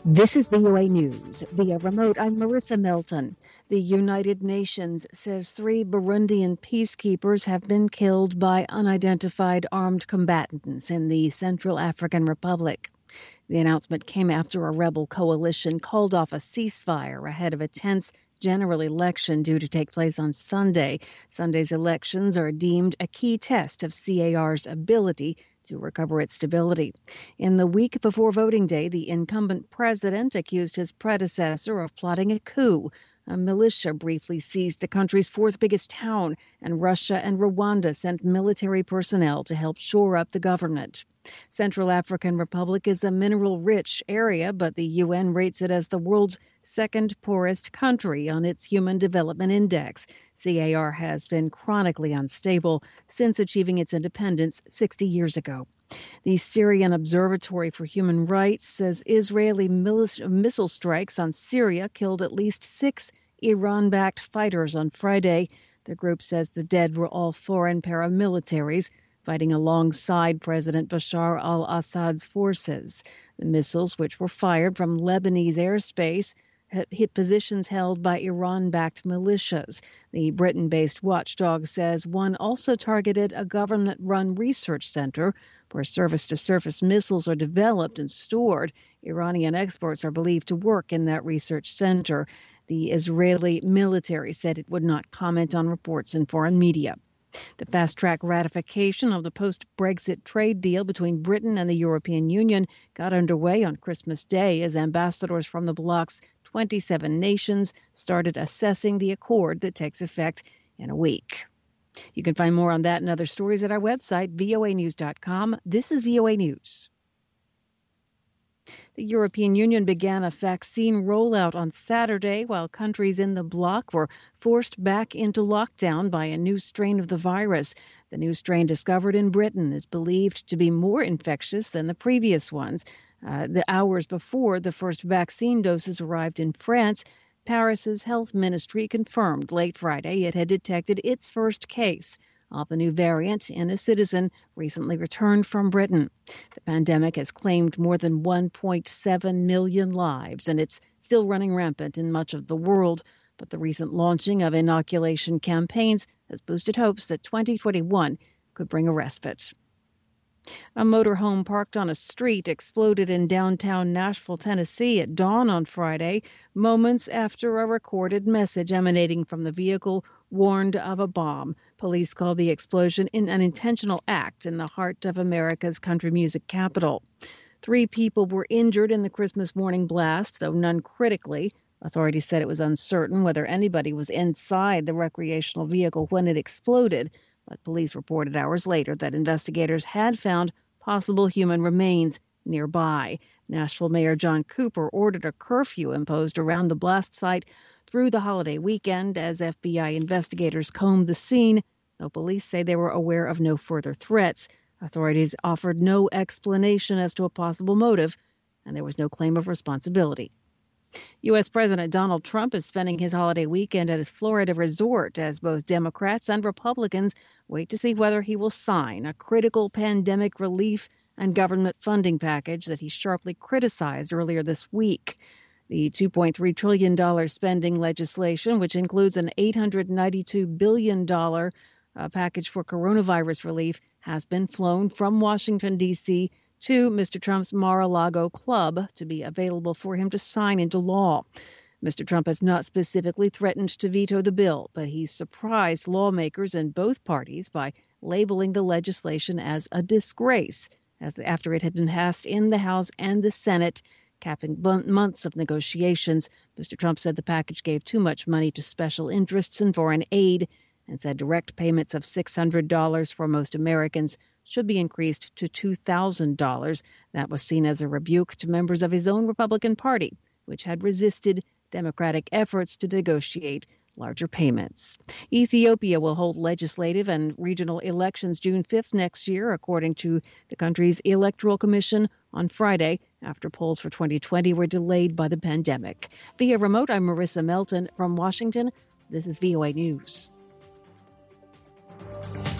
This is VOA News. Via remote, I'm Marissa Melton. The United Nations says 3 Burundian peacekeepers have been killed by unidentified armed combatants in the Central African Republic. The announcement came after a rebel coalition called off a ceasefire ahead of a tense general election due to take place on Sunday. Sunday's elections are deemed a key test of CAR's ability to recover its stability. In the week before voting day, the incumbent president accused his predecessor of plotting a coup. A militia briefly seized the country's 4th biggest town, and Russia and Rwanda sent military personnel to help shore up the government. Central African Republic is a mineral-rich area, but the UN rates it as the world's 2nd poorest country on its Human Development Index. CAR has been chronically unstable since achieving its independence 60 years ago. The Syrian Observatory for Human Rights says Israeli missile strikes on Syria killed at least 6 Iran-backed fighters on Friday. The group says the dead were all foreign paramilitaries fighting alongside President Bashar al-Assad's forces. The missiles, which were fired from Lebanese airspace, hit positions held by Iran-backed militias. The Britain-based watchdog says one also targeted a government-run research center where surface-to-surface missiles are developed and stored. Iranian experts are believed to work in that research center. The Israeli military said it would not comment on reports in foreign media. The fast-track ratification of the post-Brexit trade deal between Britain and the European Union got underway on Christmas Day as ambassadors from the bloc's 27 nations started assessing the accord that takes effect in a week. You can find more on that and other stories at our website, voanews.com. This is VOA News. The European Union began a vaccine rollout on Saturday while countries in the bloc were forced back into lockdown by a new strain of the virus. The new strain discovered in Britain is believed to be more infectious than the previous ones. The hours before the first vaccine doses arrived in France, Paris's health ministry confirmed late Friday it had detected its first case of the new variant in a citizen recently returned from Britain. The pandemic has claimed more than 1.7 million lives, and it's still running rampant in much of the world. But the recent launching of inoculation campaigns has boosted hopes that 2021 could bring a respite. A motorhome parked on a street exploded in downtown Nashville, Tennessee at dawn on Friday, moments after a recorded message emanating from the vehicle warned of a bomb. Police called the explosion an intentional act in the heart of America's country music capital. 3 people were injured in the Christmas morning blast, though none critically. Authorities said it was uncertain whether anybody was inside the recreational vehicle when it exploded. But police reported hours later that investigators had found possible human remains nearby. Nashville Mayor John Cooper ordered a curfew imposed around the blast site through the holiday weekend as FBI investigators combed the scene, though police say they were aware of no further threats. Authorities offered no explanation as to a possible motive, and there was no claim of responsibility. U.S. President Donald Trump is spending his holiday weekend at his Florida resort as both Democrats and Republicans wait to see whether he will sign a critical pandemic relief and government funding package that he sharply criticized earlier this week. The $2.3 trillion spending legislation, which includes an $892 billion package for coronavirus relief, has been flown from Washington, D.C., to Mr. Trump's Mar-a-Lago club to be available for him to sign into law. Mr. Trump has not specifically threatened to veto the bill, but he's surprised lawmakers in both parties by labeling the legislation as a disgrace, after it had been passed in the House and the Senate, capping months of negotiations. Mr. Trump said the package gave too much money to special interests and foreign aid, and said direct payments of $600 for most Americans should be increased to $2,000. That was seen as a rebuke to members of his own Republican Party, which had resisted Democratic efforts to negotiate larger payments. Ethiopia will hold legislative and regional elections June 5th next year, according to the country's Electoral Commission on Friday, after polls for 2020 were delayed by the pandemic. Via remote, I'm Marissa Melton from Washington. This is VOA News.